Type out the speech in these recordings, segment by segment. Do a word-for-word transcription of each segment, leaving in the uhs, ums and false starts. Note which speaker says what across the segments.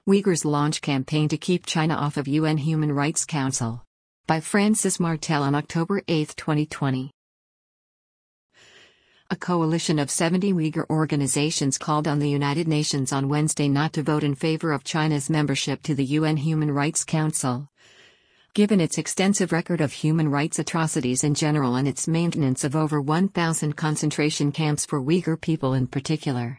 Speaker 1: Uyghurs launch campaign to keep China off of U N Human Rights Council. By Francis Martel on October eighth, twenty twenty. A coalition of seventy Uyghur organizations called on the United Nations on Wednesday not to vote in favor of China's membership to the U N Human Rights Council. Given its extensive record of human rights atrocities in general and its maintenance of over one thousand concentration camps for Uyghur people in particular.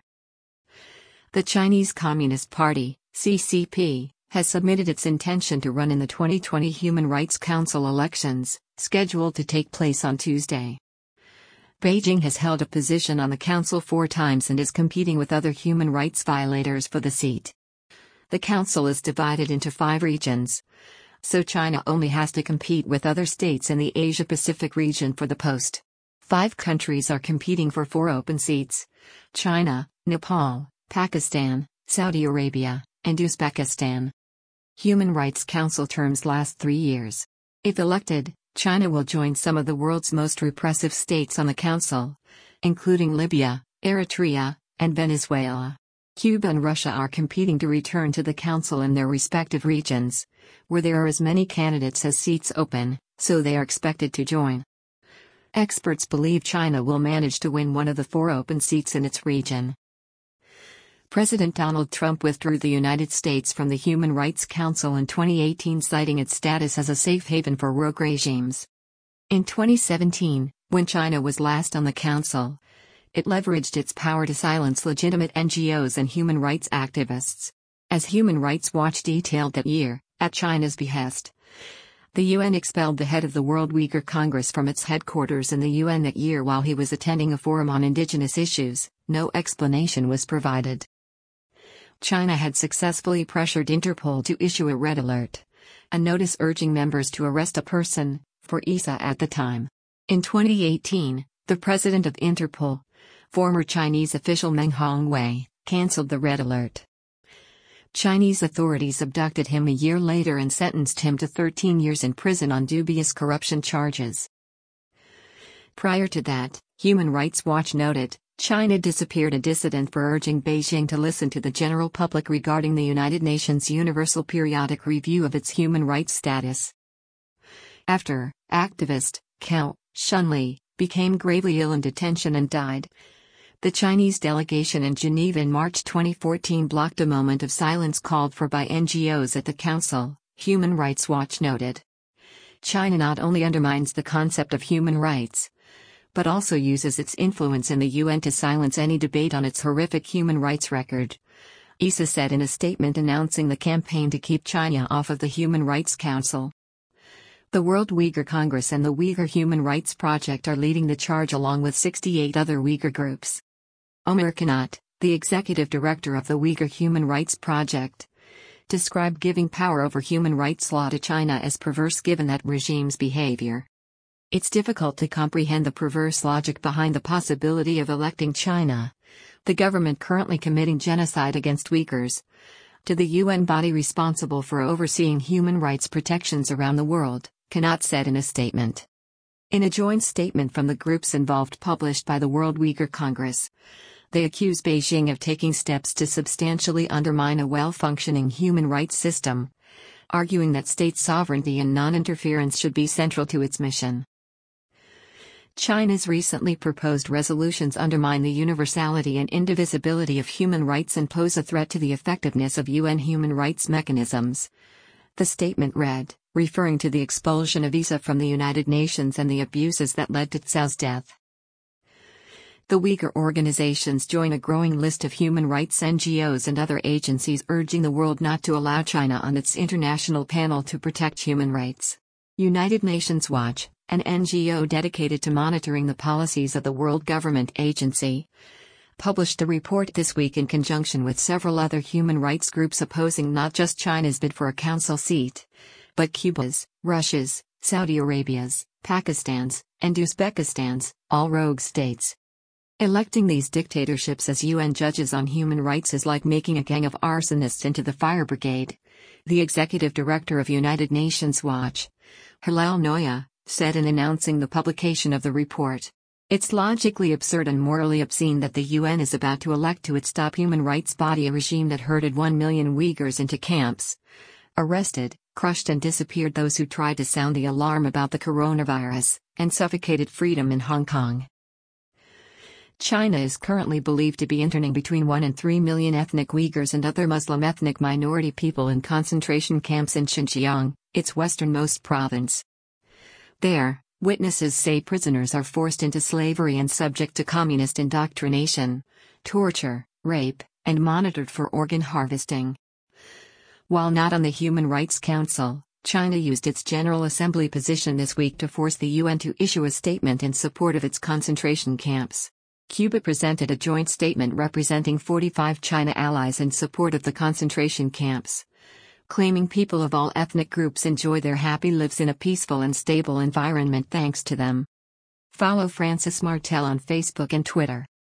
Speaker 1: The Chinese Communist Party, C C P, has submitted its intention to run in the twenty twenty Human Rights Council elections, scheduled to take place on Tuesday. Beijing has held a position on the council four times and is competing with other human rights violators for the seat. The council is divided into five regions, so China only has to compete with other states in the Asia-Pacific region for the post. Five countries are competing for four open seats: China, Nepal, Pakistan, Saudi Arabia, and Uzbekistan. Human Rights Council terms last three years. If elected, China will join some of the world's most repressive states on the council, including Libya, Eritrea, and Venezuela. Cuba and Russia are competing to return to the council in their respective regions, where there are as many candidates as seats open, so they are expected to join. Experts believe China will manage to win one of the four open seats in its region. President Donald Trump withdrew the United States from the Human Rights Council in twenty eighteen, citing its status as a safe haven for rogue regimes. In twenty seventeen, when China was last on the council, it leveraged its power to silence legitimate N G Os and human rights activists. As Human Rights Watch detailed that year, at China's behest, the U N expelled the head of the World Uyghur Congress from its headquarters in the U N that year while he was attending a forum on indigenous issues. No explanation was provided. China had successfully pressured Interpol to issue a red alert, a notice urging members to arrest a person, for I S A at the time. In twenty eighteen, the president of Interpol, former Chinese official Meng Hongwei, cancelled the red alert. Chinese authorities abducted him a year later and sentenced him to thirteen years in prison on dubious corruption charges. Prior to that, Human Rights Watch noted, China disappeared a dissident for urging Beijing to listen to the general public regarding the United Nations Universal Periodic Review of its human rights status. After, activist, Cao Shunli, became gravely ill in detention and died, the Chinese delegation in Geneva in March twenty fourteen blocked a moment of silence called for by N G Os at the Council, Human Rights Watch noted. China not only undermines the concept of human rights, but also uses its influence in the U N to silence any debate on its horrific human rights record, I S A said in a statement announcing the campaign to keep China off of the Human Rights Council. The World Uyghur Congress and the Uyghur Human Rights Project are leading the charge along with sixty-eight other Uyghur groups. Omer Kanat, the executive director of the Uyghur Human Rights Project, described giving power over human rights law to China as perverse given that regime's behavior. It's difficult to comprehend the perverse logic behind the possibility of electing China, the government currently committing genocide against Uyghurs, to the U N body responsible for overseeing human rights protections around the world, Kanat said in a statement. In a joint statement from the groups involved published by the World Uyghur Congress, they accuse Beijing of taking steps to substantially undermine a well-functioning human rights system, arguing that state sovereignty and non-interference should be central to its mission. China's recently proposed resolutions undermine the universality and indivisibility of human rights and pose a threat to the effectiveness of U N human rights mechanisms. The statement read, referring to the expulsion of I S A from the United Nations and the abuses that led to Cao's death. The Uyghur organizations join a growing list of human rights N G Os and other agencies urging the world not to allow China on its international panel to protect human rights. United Nations Watch, an N G O dedicated to monitoring the policies of the World Government Agency, published a report this week in conjunction with several other human rights groups opposing not just China's bid for a council seat, but Cuba's, Russia's, Saudi Arabia's, Pakistan's, and Uzbekistan's, all rogue states. Electing these dictatorships as U N judges on human rights is like making a gang of arsonists into the fire brigade, the executive director of United Nations Watch, Hilal Noya, said in announcing the publication of the report. It's logically absurd and morally obscene that the U N is about to elect to its top human rights body a regime that herded one million Uyghurs into camps, arrested, crushed and disappeared those who tried to sound the alarm about the coronavirus, and suffocated freedom in Hong Kong. China is currently believed to be interning between one and three million ethnic Uyghurs and other Muslim ethnic minority people in concentration camps in Xinjiang, its westernmost province. There, witnesses say prisoners are forced into slavery and subject to communist indoctrination, torture, rape, and monitored for organ harvesting. While not on the Human Rights Council, China used its General Assembly position this week to force the U N to issue a statement in support of its concentration camps. Cuba presented a joint statement representing forty-five China allies in support of the concentration camps, claiming people of all ethnic groups enjoy their happy lives in a peaceful and stable environment thanks to them. Follow Francis Martel on Facebook and Twitter.